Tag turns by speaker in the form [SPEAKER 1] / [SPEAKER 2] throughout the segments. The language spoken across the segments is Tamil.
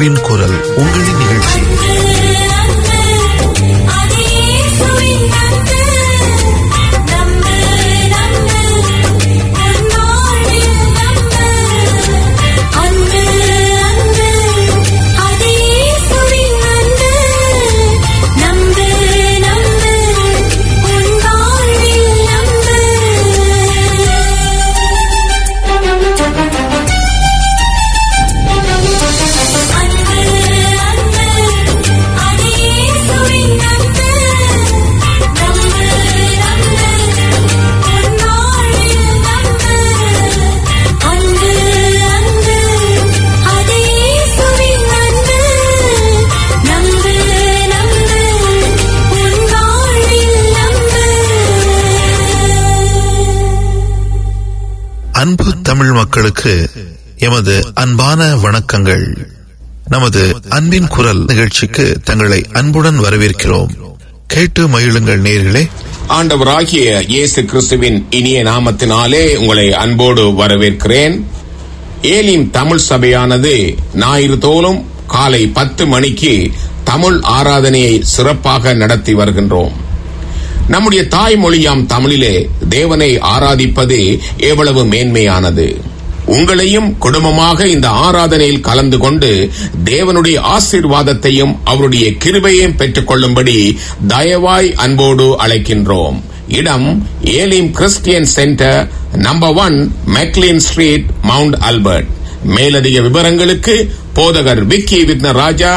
[SPEAKER 1] அன்பின் குரல் உங்களின் நிகழ்ச்சி. அன்பு தமிழ் மக்களுக்கு எமது அன்பான வணக்கங்கள். நமது அன்பின் குரல் நிகழ்ச்சிக்கு தங்களை அன்புடன் வரவேற்கிறோம். கேட்டு மகிழுங்கள் நேயர்களே.
[SPEAKER 2] ஆண்டவராகிய இயேசு கிறிஸ்துவின் இனிய நாமத்தினாலே உங்களை அன்போடு வரவேற்கிறேன். ஏலிம் தமிழ் சபையானது ஞாயிறு தோறும் காலை 10 மணிக்கு தமிழ் ஆராதனையை சிறப்பாக நடத்தி வருகின்றோம். நம்முடைய தாய்மொழியாம் தமிழிலே தேவனை ஆராதிப்பது எவ்வளவு மேன்மையானது. உங்களையும் குடும்பமாக இந்த ஆராதனையில் கலந்து கொண்டு தேவனுடைய ஆசீர்வாதத்தையும் அவருடைய கிருபையையும் பெற்றுக் கொள்ளும்படி தயவாய் அன்போடு அழைக்கின்றோம். இடம் Elim Christian Centre, number 1, McLean Street, Mount Albert. மேலதிக விவரங்களுக்கு போதகர் விக்கி விக்னராஜா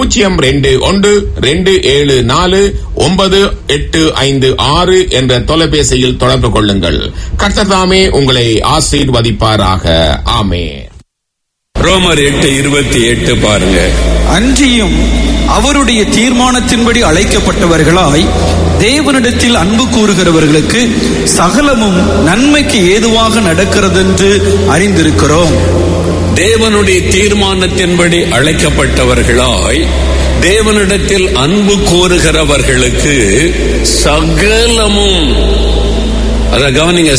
[SPEAKER 2] 0212749856 என்ற தொலைபேசியில் தொடர்பு கொள்ளுங்கள். கர்த்தர் தாமே உங்களை ஆசீர்வதிப்பாராக. ஆமென்.
[SPEAKER 3] ரோமர் 8:28 பாருங்க.
[SPEAKER 4] அன்றியும் அவருடைய தீர்மானத்தின்படி அழைக்கப்பட்டவர்களாய் தேவனிடத்தில் அன்பு கூறுகிறவர்களுக்கு சகலமும் நன்மைக்கு ஏதுவாக நடக்கிறதென்று அறிந்திருக்கிறோம்.
[SPEAKER 3] தேவனுடைய தீர்மானத்தின்படி அழைக்கப்பட்டவர்களாய் தேவனிடத்தில் அன்பு கூறுகிறவர்களுக்கு சகலமும், அத கவனிங்க,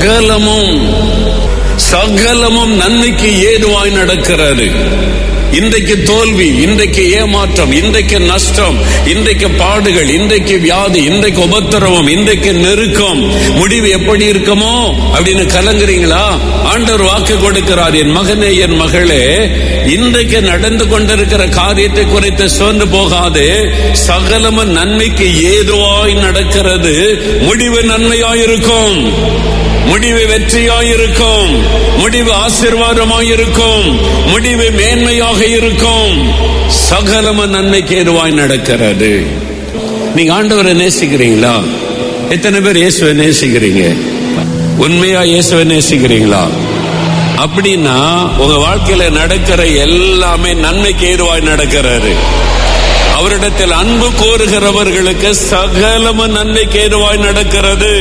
[SPEAKER 3] சகலமும் நன்மைக்கு ஏதுவாய் நடக்கிறது. இன்றைக்கு தோல்வி, இன்றைக்கு ஏமாற்றம், இன்றைக்கு நஷ்டம், இன்றைக்கு பாடுகள், இன்றைக்கு வியாதி, இன்றைக்கு உபத்திரவம், இன்றைக்கு நெருக்கம், முடிவு எப்படி இருக்குமோ அப்படின்னு கலங்குறீங்களா? ஆண்டவர் வாக்கு கொடுக்கிறார், என் மகனே, என் மகளே, இன்றைக்கு நடந்து கொண்டிருக்கிற காரியத்தை குறித்து சோர்ந்து போகாது. சகலமும் நன்மைக்கு ஏதுவாய் நடக்கிறது. முடிவு நன்மையாயிருக்கும், முடிவு வெற்றியாயிருக்கும், முடிவு ஆசீர்வாதமாயிருக்கும், முடிவு மேன்மையாக இருக்கும். சகலமும் நன்மைக்கு ஏதுவாய் நடக்கிறது. நீங்க ஆண்டவரை நேசிக்கிறீங்களா? எத்தனை பேர் இயேசுவை நேசிக்கிறீங்க? உண்மையா இயேசுவை நேசிக்கிறீங்களா? அப்படின்னா உங்க வாழ்க்கையில நடக்கிற எல்லாமே நன்மைக்கு ஏதுவாய் நடக்கிறது. அவரிடத்தில் அன்பு கோருகிறவர்களுக்கு சகலமும் நன்மைக்கு ஏதுவாய் நடக்கிறது.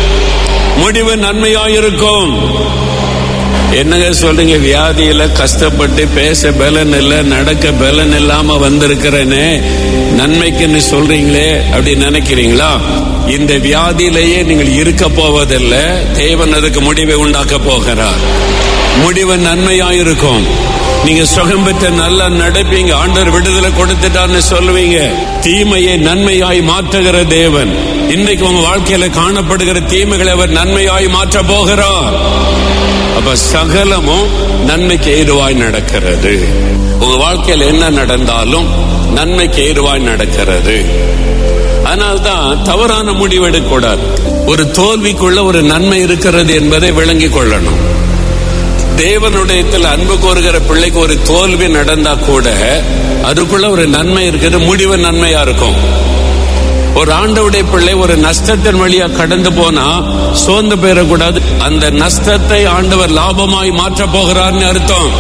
[SPEAKER 3] முடிவு நன்மையாயிருக்கும். என்னங்க சொல்றீங்க? வியாதியில கஷ்டப்பட்டு பேச பலன் இல்ல, நடக்க பலன் இல்லாம வந்திருக்கிறேனே, நன்மைக்குன்னு சொல்றீங்களே அப்படி நினைக்கிறீங்களா? இந்த வியாதியிலேயே நீங்கள் இருக்க போவதில்லை. தேவன் அதுக்கு முடிவை உண்டாக்க போகிறார். முடிவு நன்மையாயிருக்கும். நீங்க சுகம் பெற்ற நல்லா நடப்பீங்க. ஆண்டவர் விடுதலை கொடுத்துட்டான்னு சொல்லுவீங்க. தீமையை நன்மையாய் மாற்றுகிற தேவன் இன்றைக்கு உங்க வாழ்க்கையில காணப்படுகிற தீமைகளை அவர் நன்மையாய் மாற்ற போகிறார். அப்ப சகலமும் நன்மைக்கு ஏதுவாய் நடக்கிறது. உங்க வாழ்க்கையில என்ன நடந்தாலும் நன்மைக்கு ஏதுவாய் நடக்கிறது. அதனால்தான் தவறான முடிவெடுக்க கூடாது. ஒரு தோல்விக்குள்ள ஒரு நன்மை இருக்கிறது என்பதை விளங்கிக் கொள்ளணும். தேவனுடைய அன்பு கோருகிற பிள்ளைக்கு ஒரு தோல்வி நடந்தா கூட அதுக்குள்ள ஒரு நன்மை இருக்கிறது. முடிவு நன்மையா இருக்கும். ஒரு ஆண்டவருடைய பிள்ளை ஒரு நஷ்டத்தின் வழியா கடந்து போனா சோர்ந்து போயிடக்கூடாது. அந்த நஷ்டத்தை ஆண்டவர் லாபமாய் மாற்ற போகிறார்னு அர்த்தம்.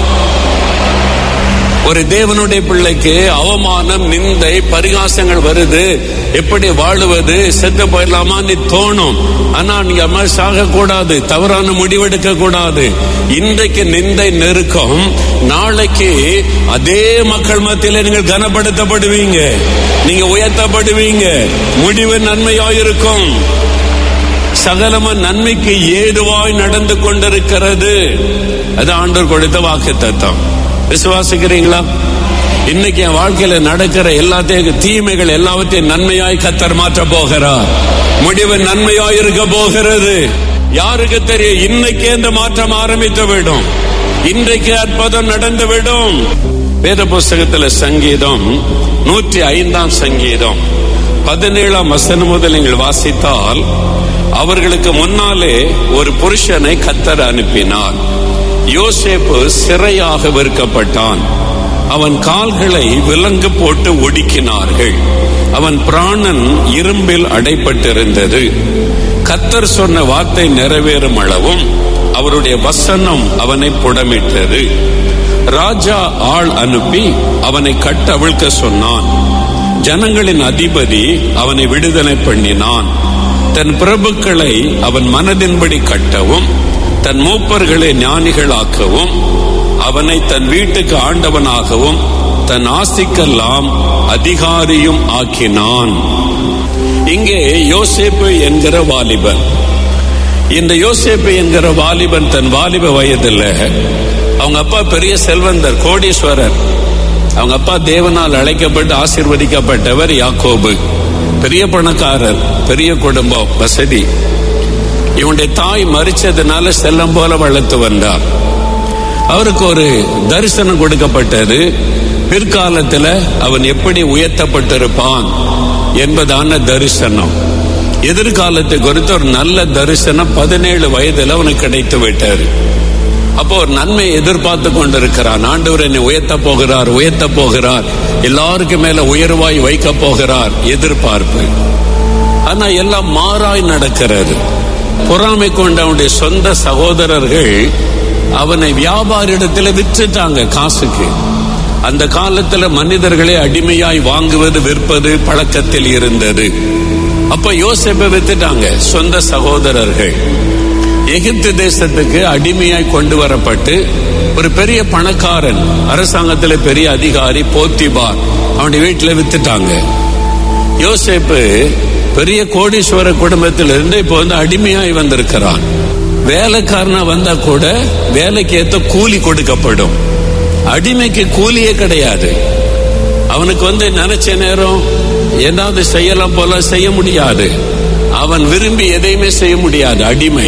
[SPEAKER 3] ஒரு தேவனுடைய பிள்ளைக்கு அவமானம், நிந்தை, பரிகாசங்கள் வருது. எப்படி வாழுவது, செத்து போயிடலாமான்னு தோணும். ஆனா நீங்க மாதிரி சாக கூடாது, தவறான முடிவெடுக்க கூடாது. இன்றைக்கு நிந்தை, நெருக்கம், நாளைக்கு அதே மக்கள் மத்தியில நீங்கள் கனப்படுத்தப்படுவீங்க, நீங்க உயர்த்தப்படுவீங்க. முடிவு நன்மையாயிருக்கும். சகலமும் நன்மைக்கு ஏதுவாய் நடந்து கொண்டிருக்கிறது. அது ஆண்டவர் கொடுத்த வாக்குத்தத்தம். விசுவாசிக்கிறீங்களா? இன்னைக்கு என் வாழ்க்கையில நடக்கிற எல்லாத்தையும் தீமைகள் எல்லாவற்றையும் நன்மையாய் கர்த்தர் மாற்ற போகிறார். முடிவு நன்மையாய் இருக்க போகிறது. யாருக்கு தெரியும்? இன்னைக்கே இந்த மாற்றம் ஆரம்பித்து விடும். இன்றைக்கு அற்புதம் நடந்து விடும். வேத புஸ்தகத்தில் சங்கீதம் 105 சங்கீதம் 17 வசனம் முதல் நீங்கள் வாசித்தால், அவர்களுக்கு முன்னாலே ஒரு புருஷனை கர்த்தர் அனுப்பினார். யோசேப்பு சிறையாக விற்கப்பட்டான். அவன் கால்களை விலங்கு போட்டு ஒடுக்கினார்கள். அவன் பிராணன் இரும்பில் அடைப்பட்டிருந்தது. கர்த்தர் சொன்ன வார்த்தை நிறைவேறும் அளவும் அவருடைய வசனம் அவனை புடமிட்டது. ராஜா ஆள் அனுப்பி அவனை கட்டவிழ்க்க சொன்னான். ஜனங்களின் அதிபதி அவனை விடுதலை பண்ணினான். தன் பிரபுக்களை அவன் மனதின்படி கட்டவும் தன் மூப்பர்களை ஞானிகளாக்கவும் அவனை தன் வீட்டுக்கு ஆண்டவனாகவும் தன் ஆஸ்திக்கெல்லாம் அதிகாரியும் ஆக்கினான். இங்கே யோசேப்பு என்கிற வாலிபன், இந்த யோசேப்பு என்கிற வாலிபன் தன் வாலிப வயதில் அவங்க அப்பா பெரிய செல்வந்தர், கோடீஸ்வரர். அவங்க அப்பா தேவனால் அழைக்கப்பட்டு ஆசீர்வதிக்கப்பட்டவர் யாக்கோபு. பெரிய பணக்காரர், பெரிய குடும்பம், வசதி. இவனுடைய தாய் மரிச்சதுனால செல்லம் போல வளர்த்து வந்தார். அவருக்கு ஒரு தரிசனம் கொடுக்கப்பட்டது. பிற்காலத்தில் அவன் எப்படி உயர்த்தப்பட்டிருப்பான் என்பதான தரிசனம். எதிர்காலத்தை குறித்து ஒரு நல்ல தரிசனம் 17 வயதில் அவனுக்கு கிடைத்து விட்டார். அப்போ ஒரு நன்மை எதிர்பார்த்து கொண்டிருக்கிறான். ஆண்டவர் என்னை உயர்த்த போகிறார், உயர்த்த போகிறார், எல்லாருக்கும் மேல உயர்வாய் வைக்க போகிறார், எதிர்பார்ப்பு. ஆனா எல்லாம் மாறாய் நடக்கிறது. பொறாமை கொண்ட அவனுடைய சொந்த சகோதரர்கள் அவனை வியாபாரிடத்தில் விற்றுட்டாங்க காசுக்கு. அந்த காலத்துல மனிதர்களை அடிமையாய் வாங்குவது விற்பது பழக்கத்தில் இருந்தது. அப்ப யோசேப்பை வித்துட்டாங்க சொந்த சகோதரர்கள். எகிப்து தேசத்துக்கு அடிமையாய் கொண்டு வரப்பட்டு ஒரு பெரிய பணக்காரன், அரசாங்கத்தில் பெரிய அதிகாரி போத்திபார், அவனுடைய வீட்டில் வித்துட்டாங்க. யோசேப்பு பெரிய கோடீஸ்வர குடும்பத்திலிருந்து இப்போ வந்து அடிமையாய் வந்திருக்கிறான். வேலைக்காரனா வந்தா கூட வேலைக்கு ஏற்ற கூலி கொடுக்கப்படும். அடிமைக்கு கூலியே கிடையாது. அவனுக்கு வந்து நினைச்ச நேரம் ஏதாவது செய்யலாம் போல செய்ய முடியாது. அவன் விரும்பி எதையுமே செய்ய முடியாது.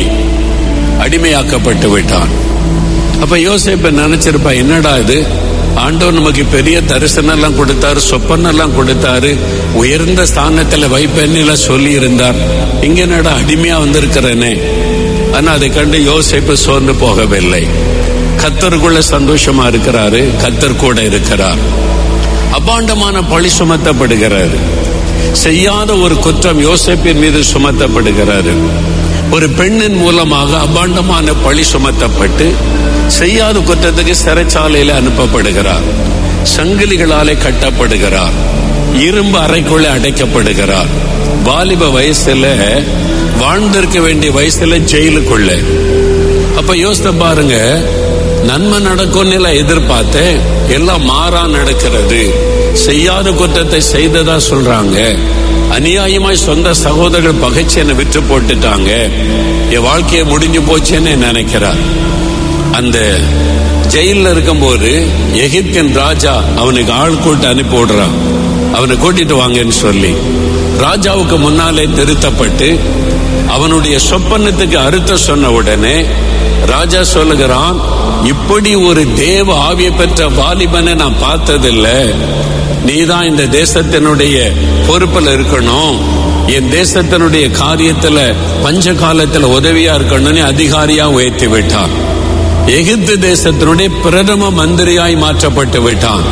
[SPEAKER 3] அடிமையாக்கப்பட்டு விட்டான். அப்ப யோசேப்பு நினைச்சிருப்பா, என்னடா இது, ஆண்டவர் நமக்கு பெரிய தரிசனம் எல்லாம் கொடுத்தாரு, சொப்பனெல்லாம் கொடுத்தாரு, உயர்ந்த ஸ்தானத்துல வைப்பெண்ண சொல்லி இருந்தார், இங்க என்னடா அடிமையா வந்திருக்கிறேனே. ஆனா அதை கண்டு யோசேப்பு சோர்ந்து போகவில்லை. கர்த்தருக்குள்ள சந்தோஷமா இருக்கிறாரு, கர்த்தர் கூட இருக்கிறார். அபாண்டமான பழி சுமத்தப்படுகிறாரு. செய்யாத ஒரு குற்றம் யோசேப்பின் மீது சுமத்தப்படுகிறாரு. ஒரு பெண்ணின் மூலமாக அபாண்டமான பழி சுமத்தப்பட்டு செய்யாத குற்றத்துக்கு சிறைச்சாலையில அனுப்பப்படுகிறார். சங்கிலிகளாலே கட்டப்படுகிறார். இரும்பு அறைக்குள்ளே அடைக்கப்படுகிறார். வாலிப வயசுல, வாழ்ந்திருக்க வேண்டிய வயசுல ஜெயிலுக்குள்ள. அப்ப யோசித்து பாருங்க, நன்மை நடக்கும்னு எதிர்பார்த்தேன், எல்லாம் மாறா நடக்கிறது. செய்யாத குற்றத்தை செய்ததா சொல்றாங்க. அநியாயமாய் சொந்த சகோதரர்கள் பகைச்சு என்னை விற்று போட்டுட்டாங்க, என் வாழ்க்கையை முடிஞ்சு போச்சேன்னு நினைக்கிறார். அந்த ஜெயில இருக்கும்போது எகிப்தின் ராஜா அவனுக்கு ஆள் கூட்டு அனுப்பி விடுறான், அவனை கூட்டிட்டு வாங்கன்னு சொல்லி. ராஜாவுக்கு முன்னாலே திருத்தப்பட்டு அவனுடைய சொப்பனத்துக்கு அர்த்தம் சொன்ன உடனே ராஜா சொல்லுகிறான், இப்படி ஒரு தேவ ஆவியை பெற்ற வாலிபனை நான் பார்த்ததில்லை. நீதான் இந்த தேசத்தினுடைய பொறுப்புல இருக்கணும், என் தேசத்தினுடைய காரியத்துல பஞ்ச காலத்துல உதவியா இருக்கணும்னு அதிகாரியா உயர்த்தி விட்டான். எகிப்து தேசத்தினுடைய பிரதம மந்திரியாய் மாற்றப்பட்டு விட்டான்.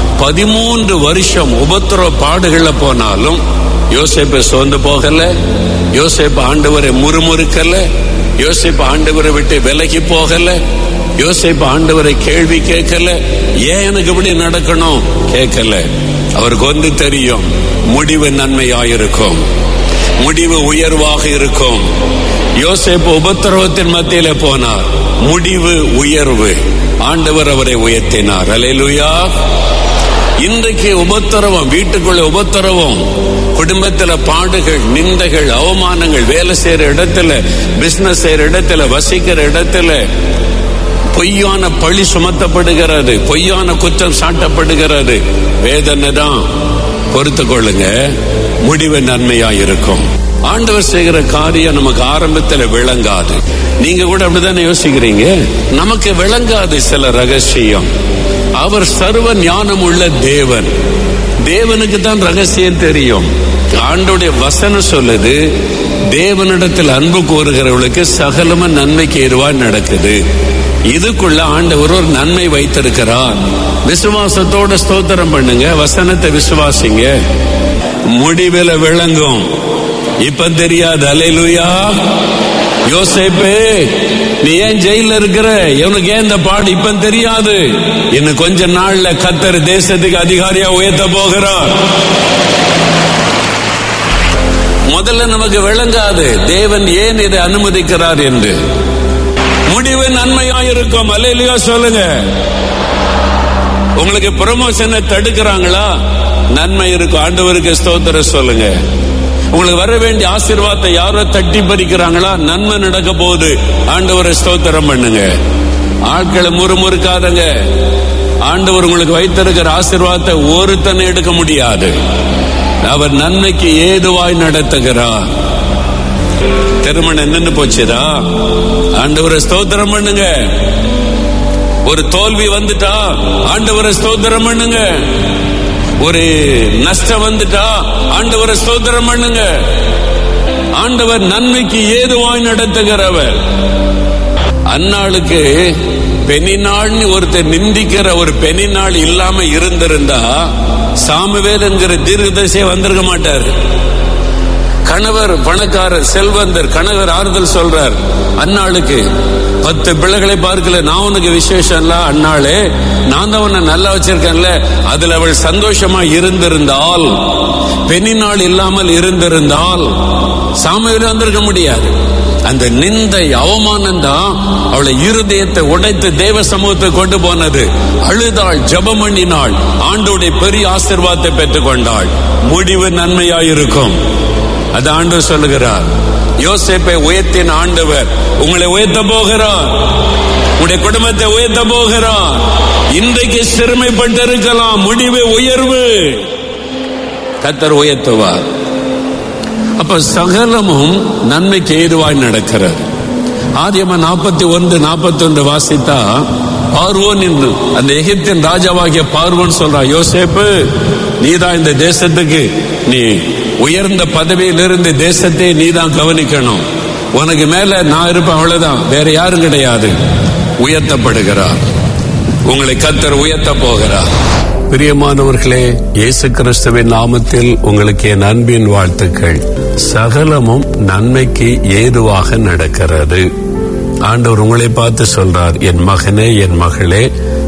[SPEAKER 3] 13 வருஷம் உபத்திரவ பாடுகள்ல போனாலும் யோசேப்பு சோர்ந்து போகல. யோசேப்பு ஆண்டவரை முறுமுறுக்கல. யோசேப்பு ஆண்டவரை விட்டு விலகி போகல. யோசேப்பு ஆண்டவரை கேள்வி கேட்கல. ஏன் எனக்கு இப்படி நடக்கணும் கேட்கல. அவருக்கு ஒன்று தெரியும், முடிவு நன்மையாயிருக்கும், முடிவு உயர்வாக இருக்கும். யோசேப்பு உபத்திரவத்தின் மத்தியில போனார், முடிவு உயர்வு. ஆண்டவர் அவரை உயர்த்தினார். அல்லேலூயா. இன்றைக்கு உபத்திரவம், வீட்டுக்குள்ள உபத்திரவம், குடும்பத்துல பாடுகள், நிந்தைகள், அவமானங்கள், வேலை செய்யற இடத்துல, பிசினஸ் செய்யற இடத்துல, வசிக்கிற இடத்துல, பொய்யான பழி சுமத்தப்படுகிறது, பொய்யான குற்றம் சாட்டப்படுகிறது. வேதனை தான், பொறுத்து கொள்ளுங்க, முடிவு நன்மையா இருக்கும். ஆண்டவர் செய்கிற காரியம் நமக்கு ஆரம்பத்தில் விளங்காது. நீங்க கூட அப்படித்தானே யோசிக்கிறீங்க. நமக்கு விளங்காது சில ரகசியம். அவர் சர்வ ஞானம் உள்ள தேவன். தேவனுக்கு தான் ரகசியம் தெரியும். ஆண்டோடைய வசனம் சொல்லுது, தேவனிடத்தில் அன்பு கூறுகிறவர்களுக்கு சகலமும் நன்மைக்கு ஏதுவாய் நடக்குது. இதுக்குள்ள ஆண்டவர் ஒரு நன்மை வைத்திருக்கிறார். விசுவாசத்தோட ஸ்தோத்திரம் பண்ணுங்க, வசனத்தை விசுவாசிங்க, முடிவில் விளங்கும். இப்ப தெரியாது. அல்லேலூயா. யோசேப்பே, நீ ஏன் ஜெயில இருக்கிற? இவனுக்கு ஏன் இந்த பாடு? இப்ப தெரியாது. இன்னும் கொஞ்ச நாள்ல கர்த்தர் தேசத்துக்கு அதிகாரியா உயர்த்த போகிறார். முதல்ல நமக்கு விளங்காது தேவன் ஏன் இதை அனுமதிக்கிறார் என்று. முடிவு நன்மையாயிருக்கும். அல்லேலூயா சொல்லுங்க. உங்களுக்கு ப்ரமோஷனை தடுக்கிறாங்களா? நன்மை இருக்கும். ஆண்டவருக்கு ஸ்தோத்திரம் சொல்லுங்க. உங்களுக்கு வர வேண்டிய ஆசீர்வாதத்தை யாரோ தட்டி பறிக்கிறாங்களா? நன்மை நடக்க போகுது. ஆண்டவரை ஸ்தோத்திரம் பண்ணுங்க. ஆட்களை முறுமுறுக்காதங்க. ஆண்டவர் உங்களுக்கு வைத்திருக்கிற ஆசீர்வாதத்தை ஒருத்தனை எடுக்க முடியாது. அவர் நன்மைக்கு ஏதுவாய் நடத்துகிறார். திருமணம் நின்று போச்சுதா? ஆண்டவரை ஸ்தோத்திரம் பண்ணுங்க. ஒரு தோல்வி வந்துட்டா ஆண்டவரை ஸ்தோத்திரம் பண்ணுங்க. ஒரு நஷ்டம் வந்துட்டா ஆண்டவரை ஸ்தோத்திரம் பண்ணுங்க. ஆண்டவர் நன்மைக்கு ஏதுவாய் நடத்துகிறவர். அந்நாளுக்கு பெண்ணினாள்னு ஒருத்தர் நிந்திக்கிற ஒரு பெண்ணினாள் இல்லாம இருந்திருந்தா சாமுவேல் என்கிற தீர்க்கதரிசியே வந்திருக்க மாட்டார். கணவர் பணக்காரர் செல்வந்தர், கணவர் ஆறுதல் சொல்றார். அந்நாளுக்கு 10 பிள்ளைகளை பார்க்கல, நான் உனக்கு விசேஷம் இல்ல, அந்நாளே நான் தான் உன்னை நல்லா வச்சிருக்கேன்ல. அதுல அவள் சந்தோஷமா இருந்திருந்தால், பெண்ணினாள் இல்லாமல் இருந்திருந்தால் சாமுவேல் வந்திருக்க முடியாது. அந்த நிந்தை அவமானம் தான் அவளை இருதயத்தை உடைத்து தேவ சமூகத்தை கொண்டு போனது. அழுதாள், ஜெபம் பண்ணினாள், ஆண்டோடைய பெரிய ஆசீர்வாதத்தை பெற்றுக் கொண்டாள். முடிவு நன்மையாயிருக்கும். அது ஆண்டவர் சொல்லுகிறார். யோசேப்பை உயர்த்தின ஆண்டவர் உங்களை உயர்த்த போகிறார். உங்களுடைய குடும்பத்தை உயர்த்த போகிறார். இன்றைக்கு சிறுமைப்பட்டு இருக்கலாம், முடிவு உயர்வு. கர்த்தர் உயர்த்துவார். அப்ப சகலமும் நன்மைக்கு ஏதுவாய் நடக்கிறது. ஆதியாகமம் 41:41 வாசித்தா, பார்வோன் என்று அந்த எகிப்தின் ராஜாவாகிய பார்வோன் சொல்றான், யோசேப்பு, நீதான் இந்த தேசத்துக்கு, நீ உயர்ந்த பதவியில் இருந்து தேசத்தை நீதான் கவனிக்கணும். உனக்கு மேல நான் இருப்பேன், அவ்வளவுதான், வேற யாரும் கிடையாது. உயர்த்தப்படுகிறார். உங்களை கர்த்தர் உயர்த்த போகிறார். பிரியமானவர்களே, இயேசு கிறிஸ்துவின் நாமத்தில் உங்களுக்கு என் அன்பின் வாழ்த்துக்கள். சகலமும் நன்மைக்கு ஏதுவாக நடக்கிறது. ஆண்டவர் உங்களை பார்த்து சொல்றார், என் மகனே, என் மகளே,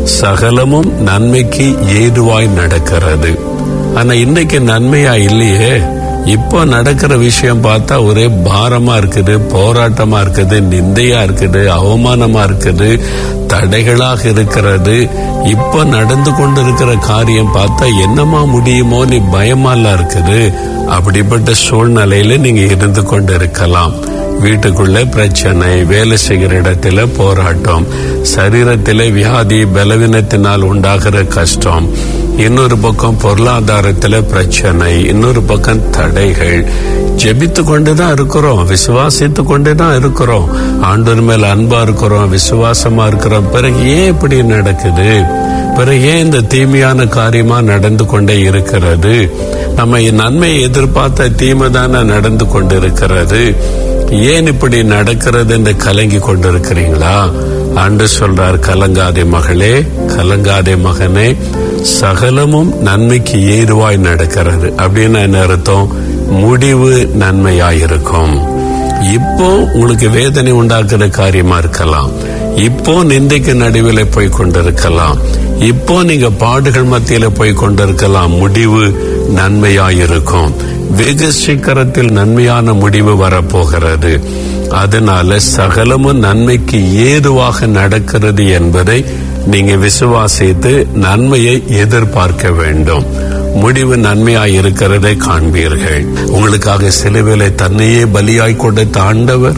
[SPEAKER 3] சகலமும் நன்மைக்கு ஏதுவாய் நடக்கிறது. ஆனா இன்னைக்கு நன்மையா இல்லையே. இப்போ நடக்கிற விஷயம் பார்த்தா ஒரே பாரமா இருக்குது, போராட்டமா இருக்குது, நிந்தையா இருக்குது, அவமானமா இருக்குது, தடைகளாக இருக்கிறது. இப்ப நடந்து கொண்டிருக்கிற காரியம் பார்த்தா என்னமா முடியுமோ நீ பயமாலாம் இருக்குது. அப்படிப்பட்ட சூழ்நிலையில நீங்க இருந்து கொண்டு இருக்கலாம். வீட்டுக்குள்ள பிரச்சனை, வேலை செய்கிற இடத்துல போராட்டம், சரீரத்திலே வியாதி, பலவீனத்தினால் உண்டாகிற கஷ்டம், இன்னொரு பக்கம் பொருளாதாரத்துல பிரச்சனை, இன்னொரு பக்கம் தடைகள். ஜெபித்து கொண்டுதான் இருக்கிறோம், விசுவாசித்து கொண்டுதான் இருக்கிறோம், ஆண்டவர் மேல அன்பா இருக்கிறோம், விசுவாசமா இருக்கிறோம். பிறகு ஏன் இப்படி நடக்குது? பிறகு ஏன் இந்த தீமையான காரியமா நடந்து கொண்டே இருக்கிறது? நம்ம நன்மையை எதிர்பார்த்த தீமை தானே நடந்து கொண்டு இருக்கிறது. ஏன் இப்படி நடக்கிறது என்று கலங்கி கொண்டிருக்கிறீங்களா? ஆண்டவர் சொல்றார், கலங்காதே மகளே, கலங்காதே மகனே, சகலமும் நன்மைக்கு ஏதுவாய் நடக்கிறது. அப்படின்னு என்ன அர்த்தம்? முடிவு நன்மையாயிருக்கும். இப்போ உங்களுக்கு வேதனை உண்டாக்குற காரியமா இருக்கலாம், இப்போ நிந்தைக்கு நடுவில் போய் கொண்டிருக்கலாம், இப்போ நீங்க பாடுகள் மத்தியில போய் கொண்டிருக்கலாம். முடிவு நன்மையாயிருக்கும். வெகு சீக்கிரத்தில் நன்மையான முடிவு வரப்போகிறது. அதனால சகலமும் நன்மைக்கு ஏதுவாக நடக்கிறது என்பதை நீங்க விசுவாசித்து நன்மையை எதிர்பார்க்க வேண்டும். முடிவு நன்மையாய் இருக்கிறதை காண்பீர்கள். உங்களுக்காக சிலுவையிலே தன்னையே பலியாய் கொடுத்த ஆண்டவர்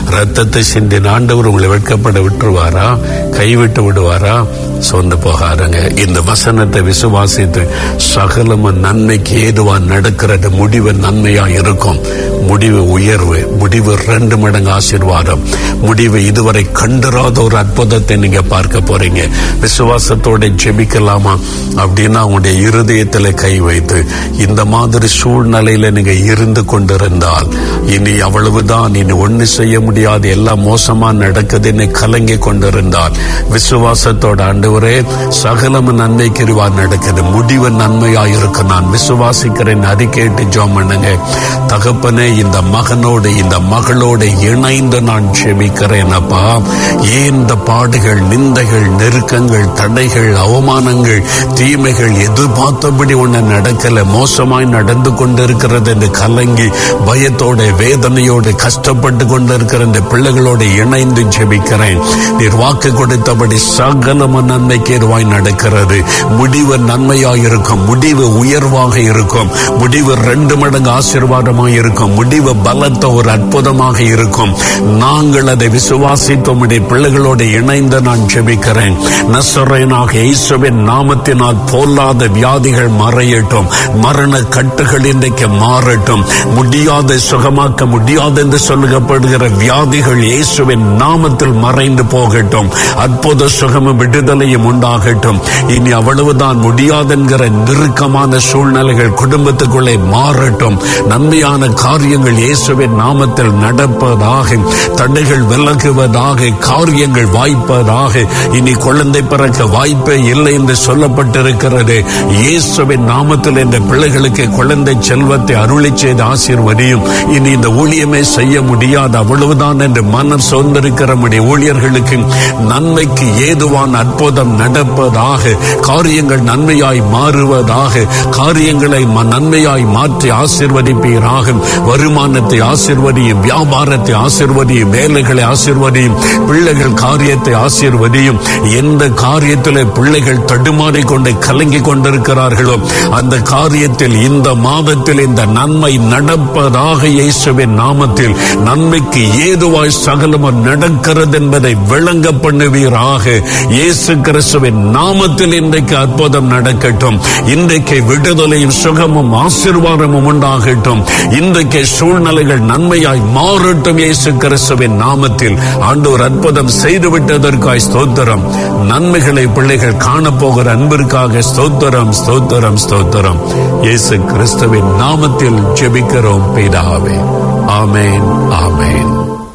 [SPEAKER 3] ரத்தத்தை சிந்தின ஆண்டவர் உங்களை வெட்கப்பட விட்டுருவாரா? கைவிட்டு விடுவாரா? சொந்து போகாருங்க. இந்த வசனத்தை விசுவாசித்து சகலமும் நன்மைக்கு ஏதுவா நடக்கிறது. முடிவு நன்மையா இருக்கும். முடிவு உயர்வு, முடிவு 2 மடங்கு ஆசீர்வாதம், முடிவு இதுவரை கண்டராத ஒரு அற்புதத்தை நீங்க பார்க்க போறீங்க. விசுவாசத்தோட ஜெபிக்கலாமா? அப்படின்னா உங்களுடைய இருதயத்துல கை வைத்து இந்த மாதிரி சூழ்நிலையில நீங்க இருந்து கொண்டிருந்தால் இனி அவ்வளவுதான், இனி ஒண்ணு செய்ய முடியாது, எல்லாம் மோசமா நடக்குதுன்னு கலங்கி கொண்டிருந்தால் விசுவாசத்தோட ஆண்டவரே சகலம் நன்மைக்கு நடக்குது, முடிவு நன்மையா இருக்கு, நான் விசுவாசிக்கிறேன் அறிக்கையிட்டு ஜெபம் பண்ணுங்க. தகப்பனே, இந்த மகனோடு இந்த மகளோடு இணைந்து நான் ஜெபிக்கிறேன் அப்பா. ஏன் இந்த பாடுகள், நிந்தைகள், நெருக்கங்கள், தடைகள், அவமானங்கள், தீமைகள் எதிர்பார்த்தபடி ஒண்ணு நடக்கல, மோசமாய் நடந்து கொண்டிருக்கிறது என்று கலங்கி பயத்தோட வேதனையோடு கஷ்டப்பட்டு கொண்டிருக்கிற இந்த பிள்ளைகளோடு இணைந்து ஜெபிக்கிறேன். நீர் வாக்கு கொடுத்தபடி சகலம நன்மைக்கு எதுவாய் நடக்கிறது. முடிவு நன்மையாக இருக்கும், முடிவு உயர்வாக இருக்கும், முடிவு 2 மடங்கு ஆசீர்வாதமாக இருக்கும், முடிவு பலத்த ஒரு அற்புதமாக இருக்கும். நாங்கள் அதை விசுவாசித்து உம்முடைய பிள்ளைகளோடு இணைந்து நான் ஜெபிக்கிறேன். நசரேயனாக இயேசுவின் நாமத்தினால் பொல்லாத வியாதிகள் மறையட்டும், மரண கட்டுகள் இன்றைக்கு மாறட்டும், முடியாத சுகமாக்க முடியாது என்று சொல்லப்படுகிற வியாதிகள் இயேசுவின் நாமத்தில் மறைந்து போகட்டும், அற்புத சுகமும் விடுதலையும் உண்டாகட்டும். இனி அவ்வளவுதான், முடியாதென்கிற நெருக்கமான சூழ்நிலைகள் குடும்பத்துக்குள்ளே மாறட்டும், நன்மையான காரியங்கள் இயேசுவின் நாமத்தில் நடப்பதாக, தடைகள் விலகுவதாக, காரியங்கள் வாய்ப்பதாக. இனி குழந்தை பிறக்க வாய்ப்பே இல்லை என்று சொல்லப்பட்டிருக்கிறது. இயேசுவின் நாமத்தில் இந்த பிள்ளைகளுக்கு குழந்தை செல்வத்தை அருளி செய்து ஆசீர்வதியும். இனி இந்த ஊழியமே செய்ய முடியாது, அவ்வளவுதான் என்று மனம் சோர்ந்திருக்கிற ஊழியர்களுக்கு நன்மைக்கு ஏதுவான அற்புதம் நடப்பதாக, காரியங்கள் நன்மையாய் மாறுவதாக, காரியங்களை நன்மையாய் மாற்றி ஆசீர்வதிப்பீராக. வருமானத்தை ஆசீர்வதியும், வியாபாரத்தை ஆசீர்வதியும், வேலைகளை ஆசீர்வதியும், பிள்ளைகள் காரியத்தை ஆசீர்வதியும். எந்த காரியத்தில் பிள்ளைகள் தடுமாறிக்கொண்டு கலங்கி கொண்டிருக்கிறார்களோ அந்த காரியத்தில் இந்த மாதத்தில் இந்த நன்மை நடப்பதாக. இயேசுவின் நாமத்தில் நன்மைக்கு ஏதுவாய் சகலமும் நடக்கிறது என்பதை விளங்க பண்ணுவீராக. இயேசு கிறிஸ்துவின் நாமத்தில் இன்றைக்கு அற்புதம் நடக்கட்டும். இன்றைக்கு விடுதலையும் சுகமும் ஆசீர்வாதமும் உண்டாகட்டும். இன்றைக்கு சூழ்நிலைகள் நன்மையாய் மாறட்டும். இயேசு கிறிஸ்துவின் நாமத்தில் ஆண்டவர் அற்புதம் செய்துவிட்டதற்காய் ஸ்தோத்திரம். நன்மைகளை பிள்ளைகள் காணப்போகிற அன்பிற்காக ஸ்தோத்திரம், ஸ்தோத்திரம், ஸ்தோத்திரம். இயேசு கிறிஸ்துவின் நாமத்தில் ஜெபிக்கிறோம் பிதாவே. ஆமென், ஆமென்.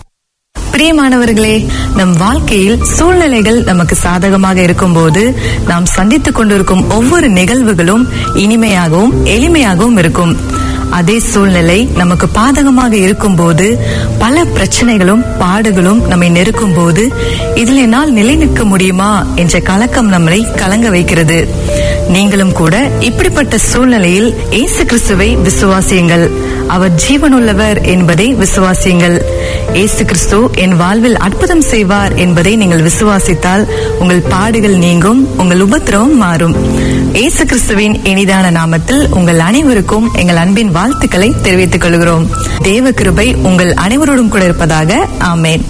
[SPEAKER 5] பிரியமானவர்களே, நம் வாழ்க்கையில் சூழ்நிலைகள் நமக்கு சாதகமாக இருக்கும் போது நாம் சந்தித்துக் கொண்டிருக்கும் ஒவ்வொரு நிகழ்வுகளும் இனிமையாகவும் எளிமையாகவும் இருக்கும். அதே சூழ்நிலை நமக்கு பாதகமாக இருக்கும் போது பல பிரச்சனைகளும் பாடுகளும் நம்மை நெருக்கும் போது இதில் என்னால் நிலை நிற்க முடியுமா என்ற கலக்கம் நம்மை கலங்க வைக்கிறது. நீங்களும் கூட இப்படிப்பட்ட சூழ்நிலையில் இயேசு கிறிஸ்துவை விசுவாசியுங்கள். அவர் ஜீவனுள்ளவர் என்பதை விசுவாசியுங்கள். இயேசு கிறிஸ்து என் வாழ்வில் அற்புதம் செய்வார் என்பதை நீங்கள் விசுவாசித்தால் உங்கள் பாடுகள் நீங்கும், உங்கள் உபத்திரவம் மாறும். இயேசு கிறிஸ்துவின் இனிதான நாமத்தில் உங்கள் அனைவருக்கும் எங்கள் அன்பின் வாழ்த்துக்களை தெரிவித்துக் கொள்கிறோம். தேவ கிருபை உங்கள் அனைவரோடும் கூட இருப்பதாக. ஆமேன்.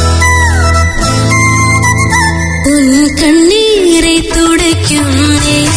[SPEAKER 6] கண்ணீரை துடைக்கும்